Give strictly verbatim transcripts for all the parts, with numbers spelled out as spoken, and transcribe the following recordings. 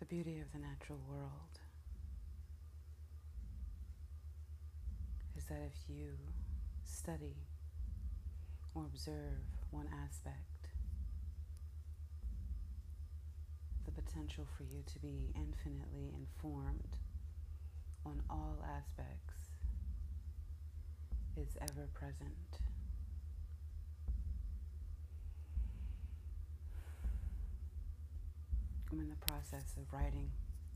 The beauty of the natural world is that if you study or observe one aspect, the potential for you to be infinitely informed on all aspects is ever present. I'm in the process of writing,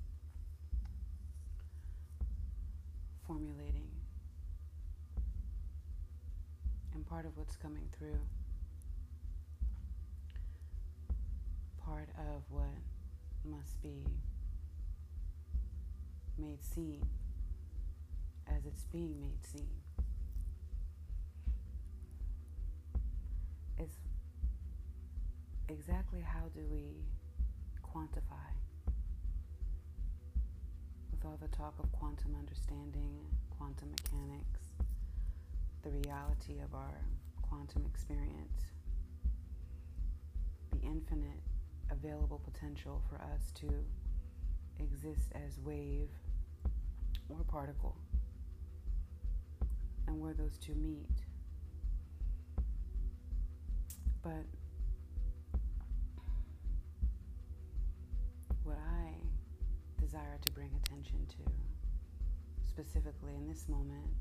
formulating, and part of what's coming through, part of what must be made seen as it's being made seen, is exactly how do we quantify, with all the talk of quantum understanding, quantum mechanics, the reality of our quantum experience, the infinite available potential for us to exist as wave or particle, and where those two meet. But what I desire to bring attention to, specifically in this moment,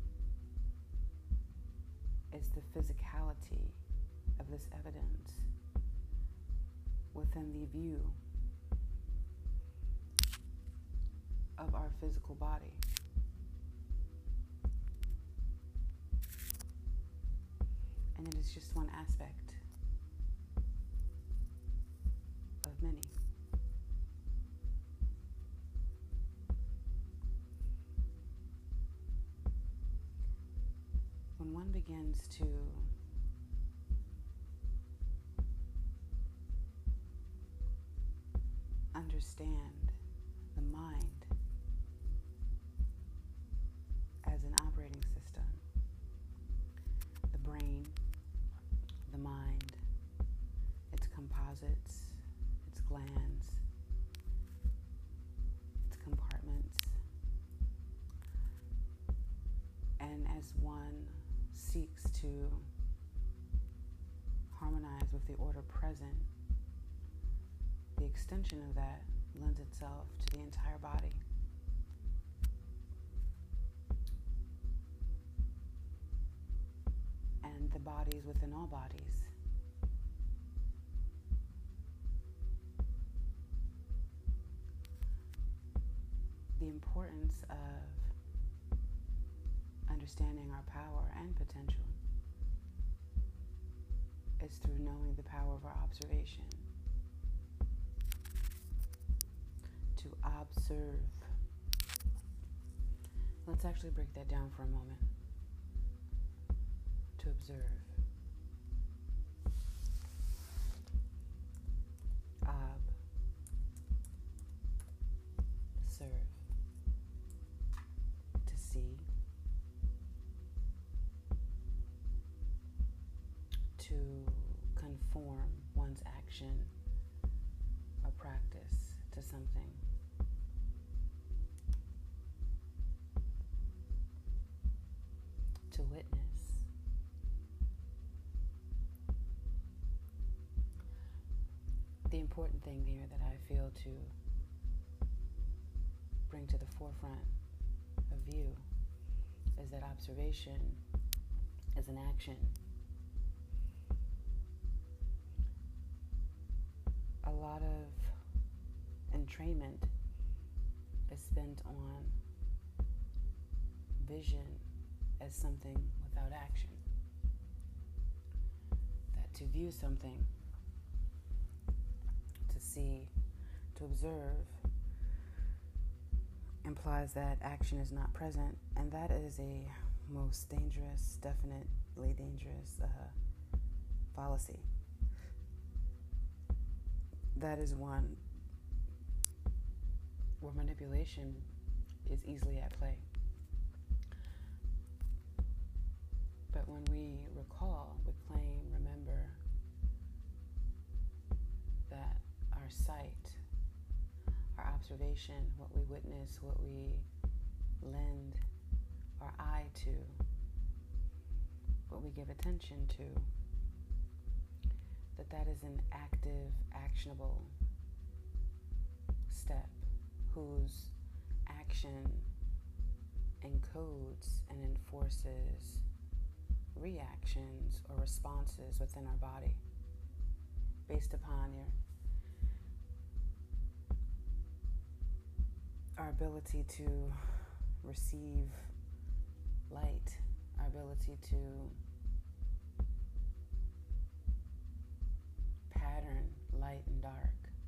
is the physicality of this evidence within the view of our physical body. And it is just one aspect of many. When one begins to understand the mind as an operating system, the brain, the mind, its composites, its glands, its compartments, and as one seeks to harmonize with the order present, the extension of that lends itself to the entire body. And the bodies within all bodies. The importance of understanding our power and potential is through knowing the power of our observation. To observe. Let's actually break that down for a moment. To observe. Ob. Serve. To see. To conform one's action or practice to something. To witness. The important thing here that I feel to bring to the forefront of view is that observation is an action. A lot of entrainment is spent on vision as something without action. That to view something, to see, to observe, implies that action is not present, and that is a most dangerous, definitely dangerous uh, fallacy. That is one where manipulation is easily at play. But when we recall, reclaim, remember that our sight, our observation, what we witness, what we lend our eye to, what we give attention to, that that is an active, actionable step whose action encodes and enforces reactions or responses within our body based upon your our ability to receive light, our ability to pattern light and dark.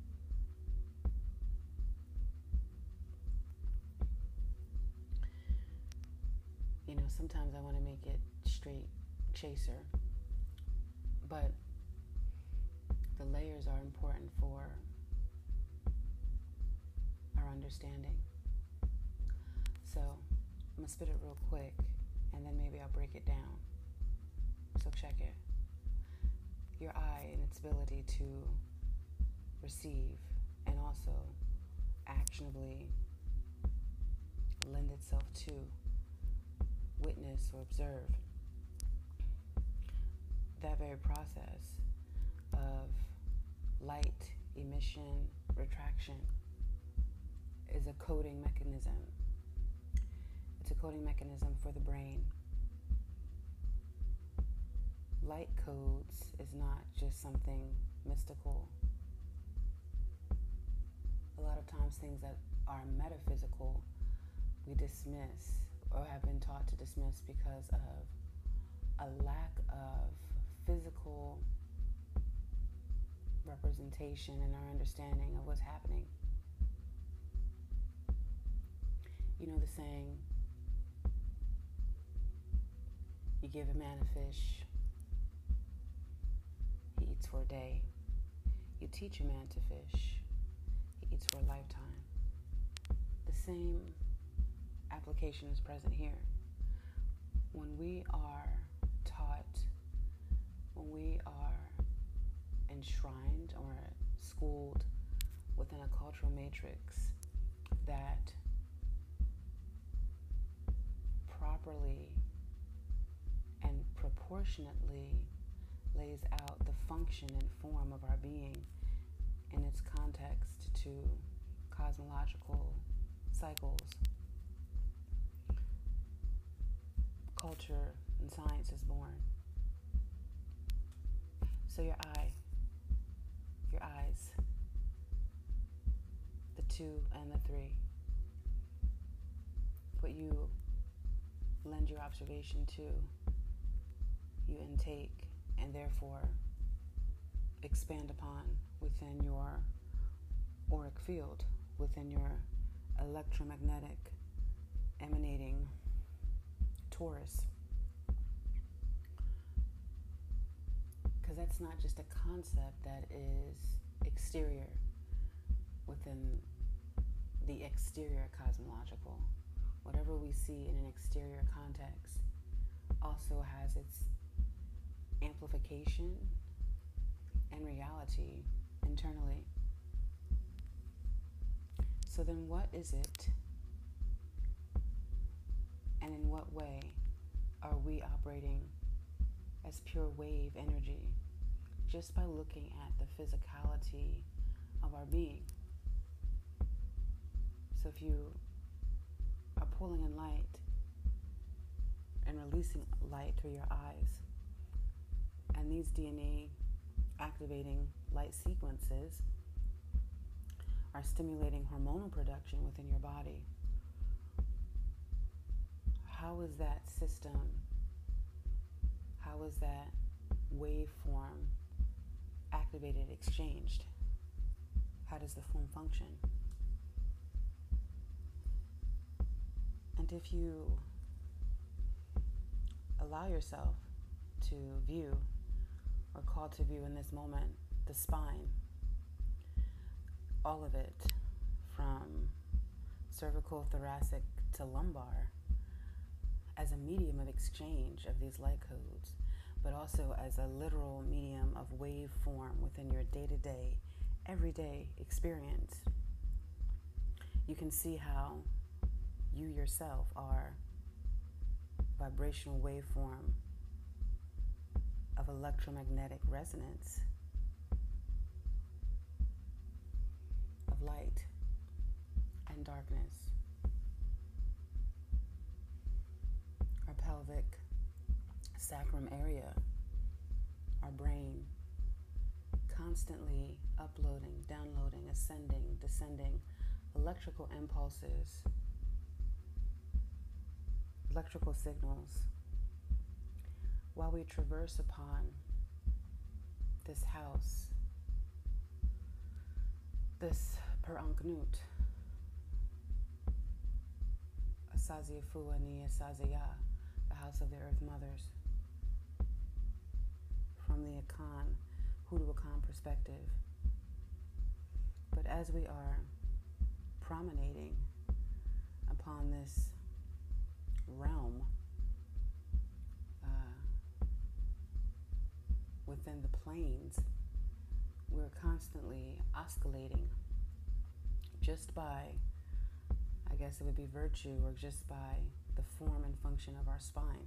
You know, sometimes I want to make it straight chaser, but the layers are important for our understanding. So I'm going to spit it real quick, and then maybe I'll break it down. So check it. Your eye and its ability to receive and also actionably lend itself to witness or observe that very process of light emission, retraction is a coding mechanism. It's a coding mechanism for the brain. Light codes is not just something mystical. A lot of times things that are metaphysical we dismiss or have been taught to dismiss because of a lack of physical representation and our understanding of what's happening. You know the saying, you give a man a fish, he eats for a day. You teach a man to fish, he eats for a lifetime. The same application is present here. When we are taught, when we are enshrined or schooled within a cultural matrix that properly and proportionately lays out the function and form of our being in its context to cosmological cycles, culture and science is born. So your eye, your eyes, the two and the three, what you lend your observation to, you intake and therefore expand upon within your auric field, within your electromagnetic emanating torus. Because that's not just a concept that is exterior within the exterior cosmological. Whatever we see in an exterior context also has its amplification and reality internally. So then what is it, and in what way are we operating as pure wave energy just by looking at the physicality of our being? So if you are pulling in light and releasing light through your eyes, and these D N A activating light sequences are stimulating hormonal production within your body, how is that system, how is that waveform activated, exchanged? How does the form function? And if you allow yourself to view or call to view in this moment the spine, all of it from cervical, thoracic to lumbar, as a medium of exchange of these light codes, but also as a literal medium of waveform within your day-to-day, everyday experience. you can see how you yourself are vibrational waveform of electromagnetic resonance of light and darkness. Our pelvic sacrum area, our brain, constantly uploading, downloading, ascending, descending electrical impulses, electrical signals, while we traverse upon this house, this Peranknut, Asaziafua Nia Sazaya, the house of the Earth Mothers, from the Akan, Hoodoo Akan perspective. But as we are promenading upon this realm uh, within the planes, we're constantly oscillating just by, I guess it would be virtue, or just by the form and function of our spine.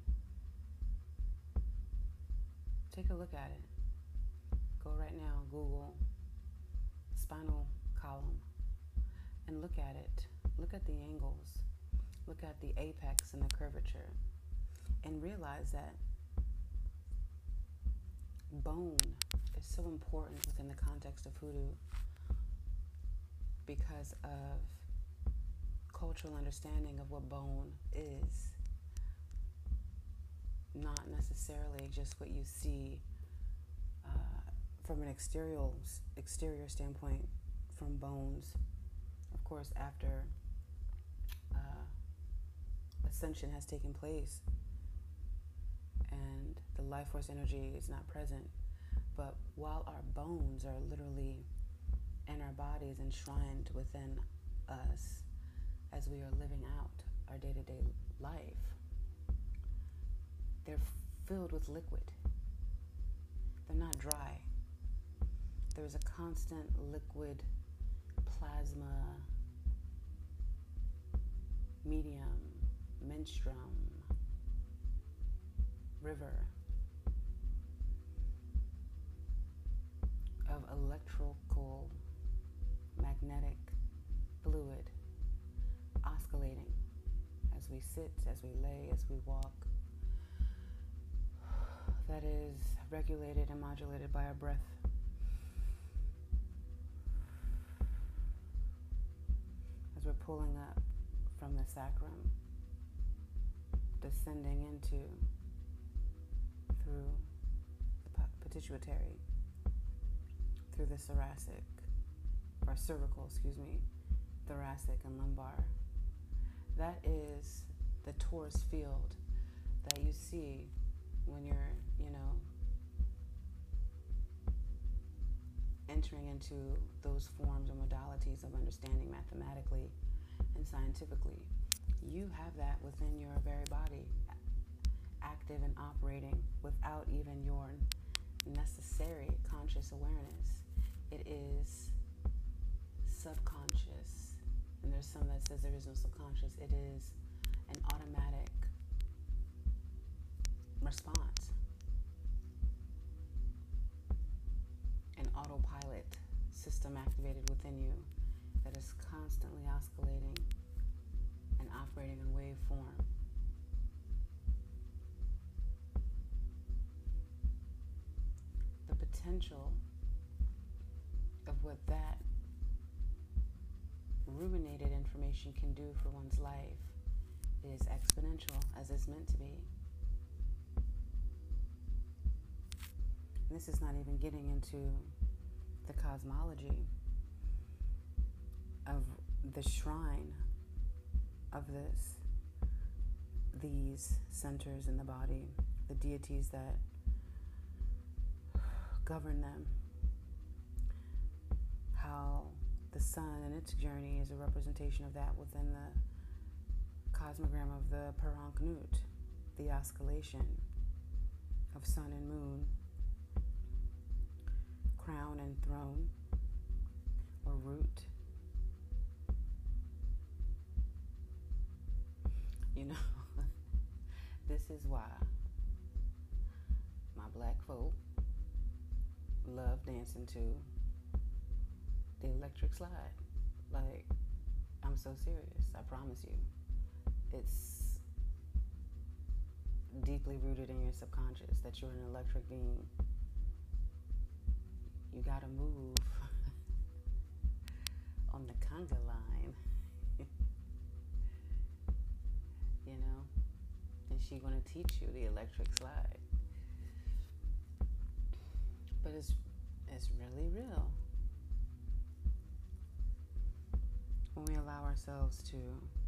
Take a look at it. Go right now, Google spinal column, and look at it. Look at the angles. Look at the apex and the curvature, and realize that bone is so important within the context of hoodoo because of cultural understanding of what bone is, not necessarily just what you see uh, from an exterior exterior standpoint from bones. Of course, after uh, ascension has taken place and the life force energy is not present, but while our bones are literally in our bodies enshrined within us as we are living out our day-to-day life, they're filled with liquid. They're not dry. There's a constant liquid plasma medium, menstruum, river of electrical magnetic fluid oscillating as we sit, as we lay, as we walk, that is regulated and modulated by our breath. As we're pulling up from the sacrum, descending into, through the pituitary, through the thoracic, or cervical, excuse me, thoracic and lumbar. That is the torus field that you see when you're, you know, entering into those forms or modalities of understanding mathematically and scientifically. You have that within your very body, active and operating without even your necessary conscious awareness. It is subconscious, and there's some that says there is no subconscious. It is an automatic response, an autopilot system activated within you that is constantly oscillating and operating in wave form. The potential of what that ruminated information can do for one's life is exponential, as it's meant to be. And this is not even getting into the cosmology of the shrine of this, these centers in the body, the deities that govern them, how the sun and its journey is a representation of that within the cosmogram of the Peranknut, the oscillation of sun and moon, crown and throne, or root, this is why my black folk love dancing to the electric slide. Like, I'm so serious, I promise you. It's deeply rooted in your subconscious that you're an electric being. You gotta move on the conga line. You know? And she's gonna teach you the electric slide. But it's it's really real. When we allow ourselves to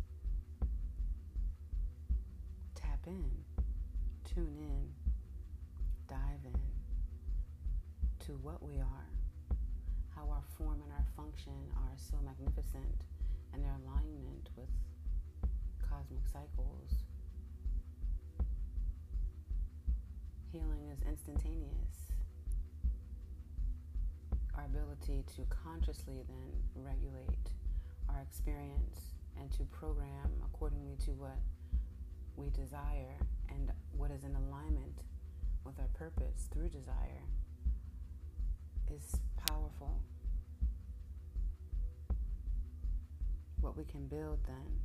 tap in, tune in, dive in to what we are, how our form and our function are so magnificent and their alignment with cosmic cycles. Healing is instantaneous. Our ability to consciously then regulate our experience and to program accordingly to what we desire and what is in alignment with our purpose through desire is powerful. What we can build then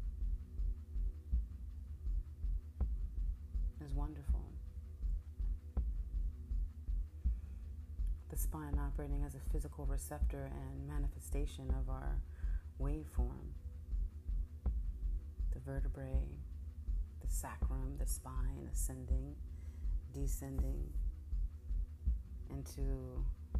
is wonderful. The spine operating as a physical receptor and manifestation of our waveform. The vertebrae, the sacrum, the spine ascending, descending into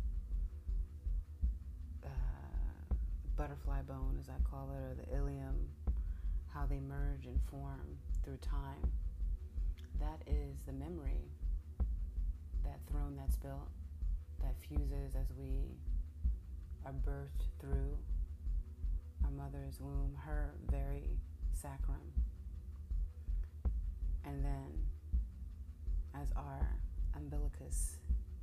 uh, butterfly bone, as I call it, or the ilium, how they merge and form through time. That is the memory, that throne that's built, that fuses as we are birthed through our mother's womb, her very sacrum. And then as our umbilicus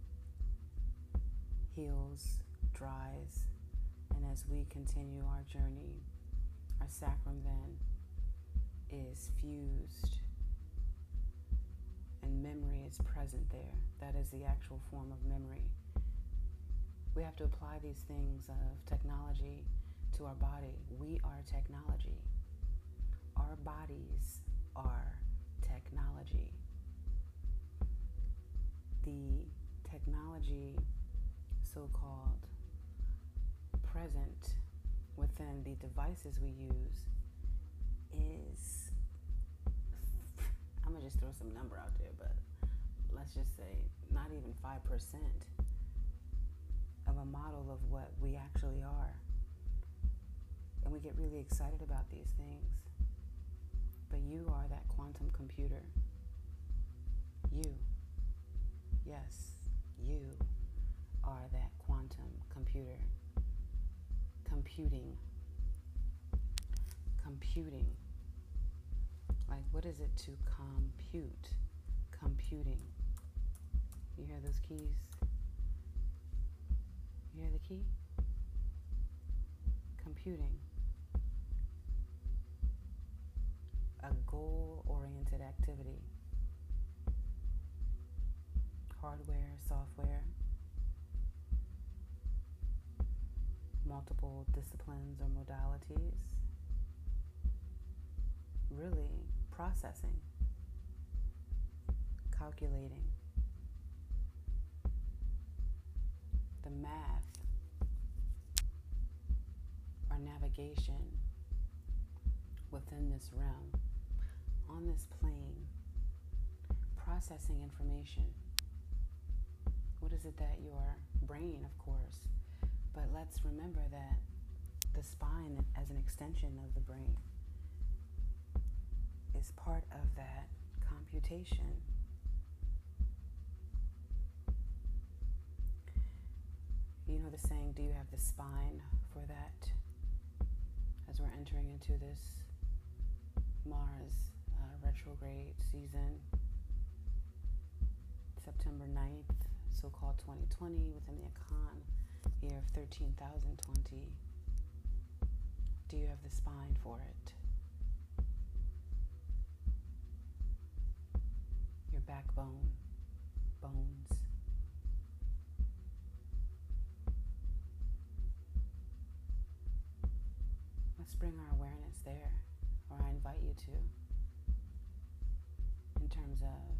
heals, dries, and as we continue our journey, our sacrum then is fused and memory is present there. That is the actual form of memory. We have to apply these things of technology to our body. We are technology. Our bodies are technology. The technology so-called present within the devices we use is, I'm gonna just throw some number out there, but let's just say not even five percent of a model of what we actually are. And we get really excited about these things. But you are that quantum computer. You. Yes, you are that quantum computer. Computing. Computing. Like, what is it to compute? Computing. You hear those keys? You hear the key? Computing. A goal-oriented activity. Hardware, software, multiple disciplines or modalities. Really processing, calculating, the math or navigation within this realm, on this plane, processing information. What is it that your brain, of course, but let's remember that the spine as an extension of the brain is part of that computation. You know the saying, do you have the spine for that? As we're entering into this Mars uh, retrograde season, September ninth, so-called twenty twenty, within the Akan year of thirteen thousand twenty. Do you have the spine for it? backbone, bones. Let's bring our awareness there, or I invite you to, in terms of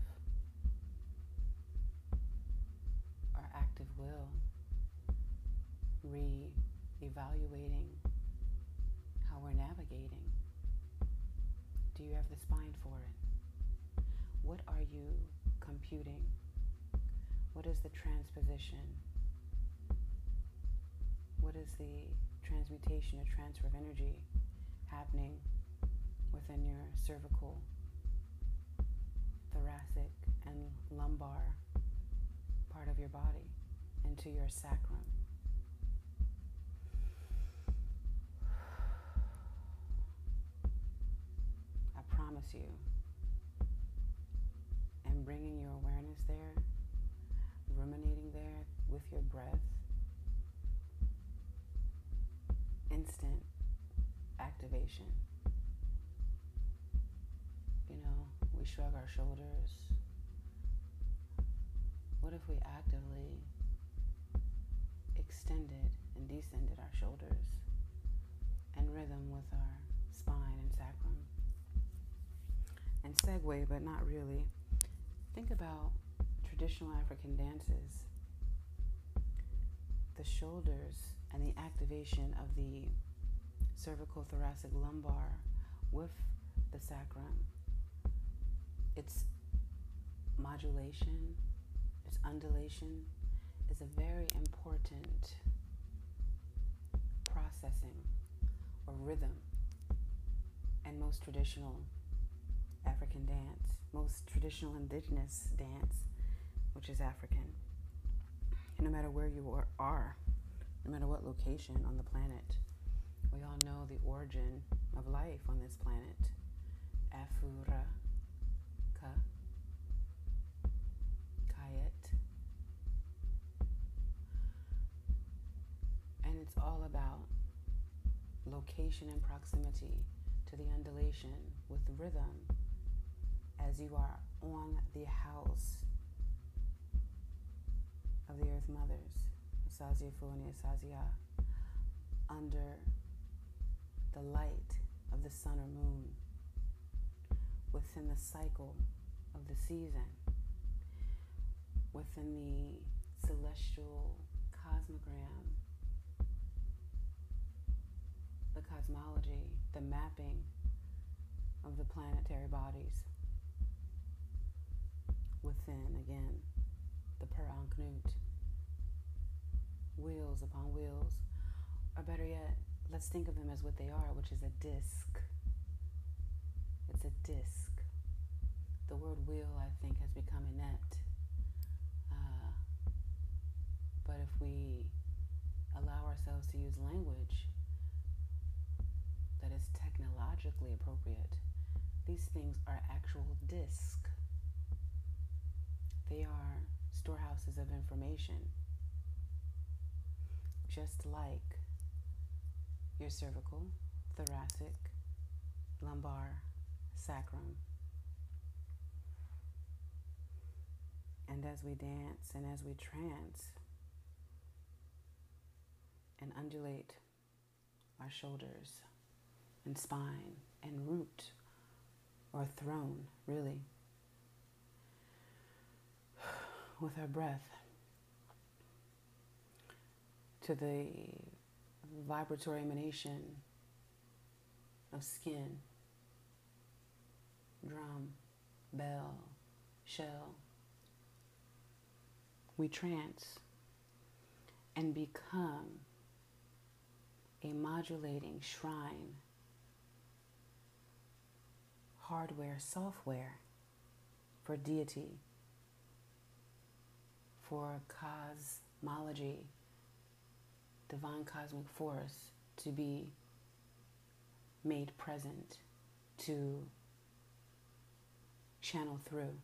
our active will, re-evaluating how we're navigating. Do you have the spine for it? What are you computing? What is the transposition? What is the transmutation or transfer of energy happening within your cervical, thoracic, and lumbar part of your body into your sacrum? I promise you, and bringing your awareness there, ruminating there with your breath, instant activation. You know, we shrug our shoulders. What if we actively extended and descended our shoulders in rhythm with our spine and sacrum? And segue, but not really, think about traditional African dances. The shoulders and the activation of the cervical, thoracic, lumbar with the sacrum. Its modulation, its undulation is a very important processing or rhythm in most traditional African dance, most traditional indigenous dance, which is African. And no matter where you are, no matter what location on the planet, we all know the origin of life on this planet. Afura, Ka, Kayet. And it's all about location and proximity to the undulation with rhythm as you are on the house of the Earth Mothers, Asazia Fuani Asazia, under the light of the sun or moon, within the cycle of the season, within the celestial cosmogram, the cosmology, the mapping of the planetary bodies, within, again, the Per Anknut, wheels upon wheels, or better yet, let's think of them as what they are, which is a disc. It's a disc. The word wheel, I think, has become inept. Uh, but if we allow ourselves to use language that is technologically appropriate, these things are actual discs. They are storehouses of information, just like your cervical, thoracic, lumbar, sacrum. And as we dance and as we trance and undulate our shoulders and spine and root or throne, really, with our breath to the vibratory emanation of skin, drum, bell, shell, we trance and become a modulating shrine, hardware, software for deity, for cosmology, divine cosmic force to be made present, to channel through.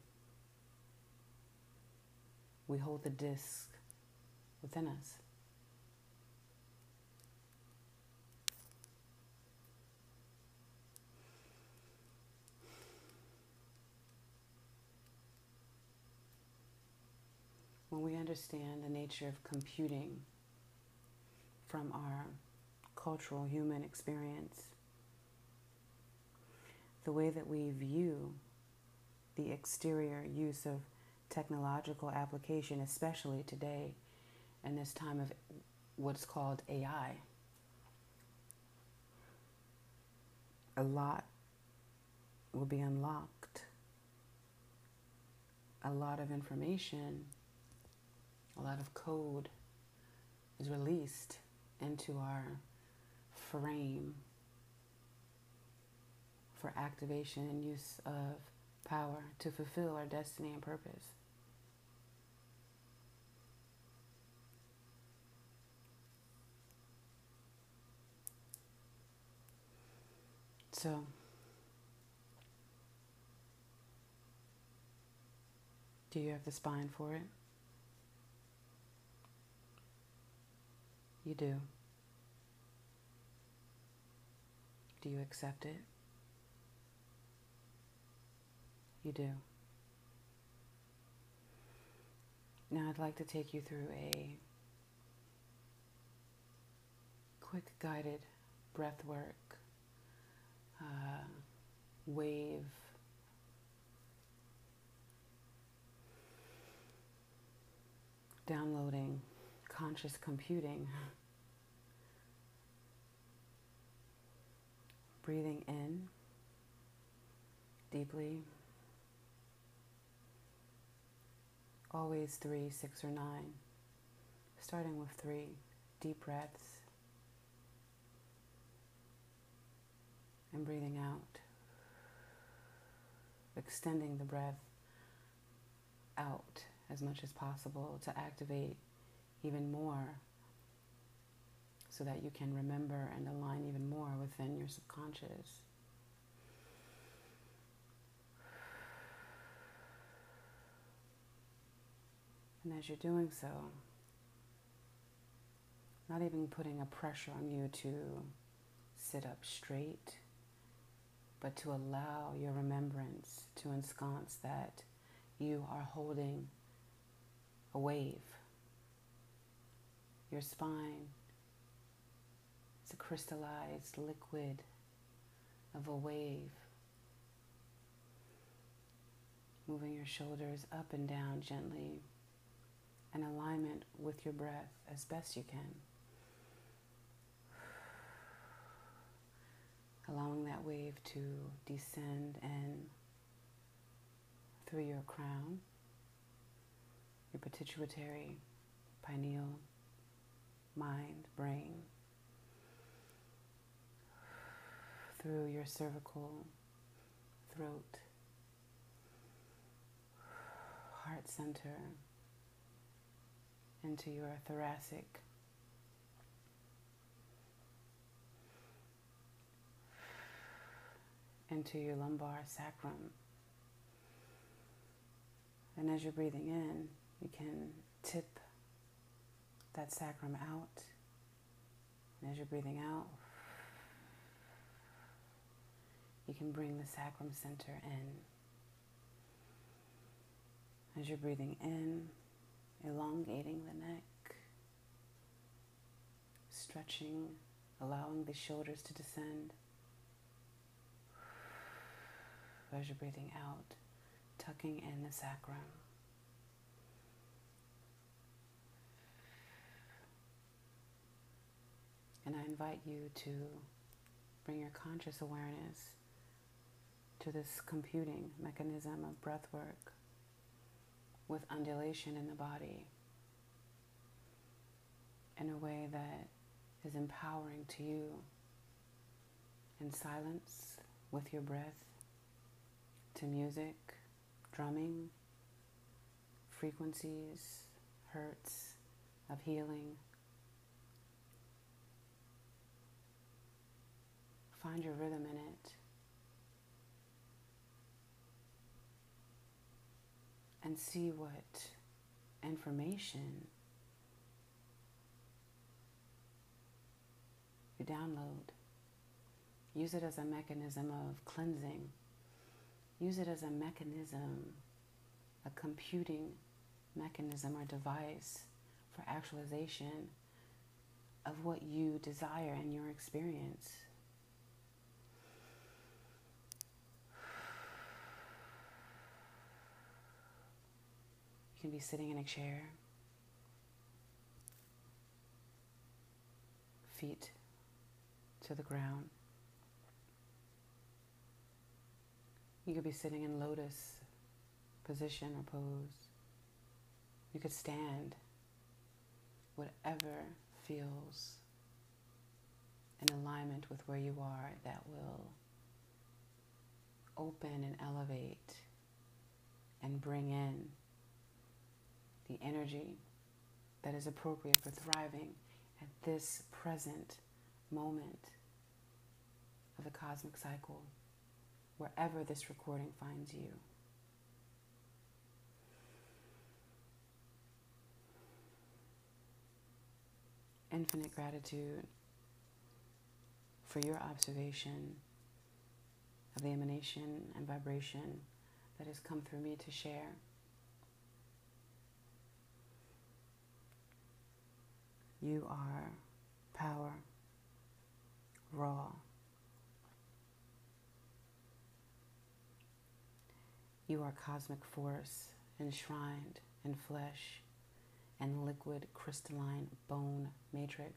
We hold the disc within us. understand the nature of computing from our cultural human experience, the way that we view the exterior use of technological application, especially today in this time of what's called A I, a lot will be unlocked. A lot of information, a lot of code is released into our frame for activation and use of power to fulfill our destiny and purpose. So, do you have the spine for it? You do. Do you accept it? You do. Now I'd like to take you through a quick guided breath work, uh, wave, downloading conscious computing, breathing in deeply, always three, six, or nine, starting with three deep breaths, and breathing out, extending the breath out as much as possible to activate even more so that you can remember and align even more within your subconscious. And as you're doing so, not even putting a pressure on you to sit up straight, but to allow your remembrance to ensconce that you are holding a wave. Your spine is a crystallized liquid of a wave, moving your shoulders up and down gently in alignment with your breath as best you can. Allowing that wave to descend and through your crown, your pituitary, pineal, mind, brain, through your cervical, throat, heart center, into your thoracic, into your lumbar sacrum. And as you're breathing in, you can tip that sacrum out. And as you're breathing out, you can bring the sacrum center in. As you're breathing in, elongating the neck, stretching, allowing the shoulders to descend. As you're breathing out, tucking in the sacrum. And I invite you to bring your conscious awareness to this computing mechanism of breath work with undulation in the body in a way that is empowering to you, in silence with your breath, to music, drumming, frequencies, hertz of healing. Find your rhythm in it. And see what information you download. Use it as a mechanism of cleansing. Use it as a mechanism, a computing mechanism or device for actualization of what you desire in your experience. You can be sitting in a chair, feet to the ground. You could be sitting in lotus position or pose. You could stand, whatever feels in alignment with where you are, that will open and elevate and bring in the energy that is appropriate for thriving at this present moment of the cosmic cycle, wherever this recording finds you. Infinite gratitude for your observation of the emanation and vibration that has come through me to share. You are power, raw. You are cosmic force enshrined in flesh and liquid crystalline bone matrix.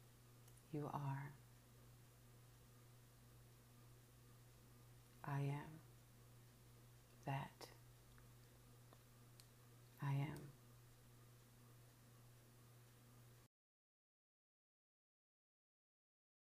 You are. I am.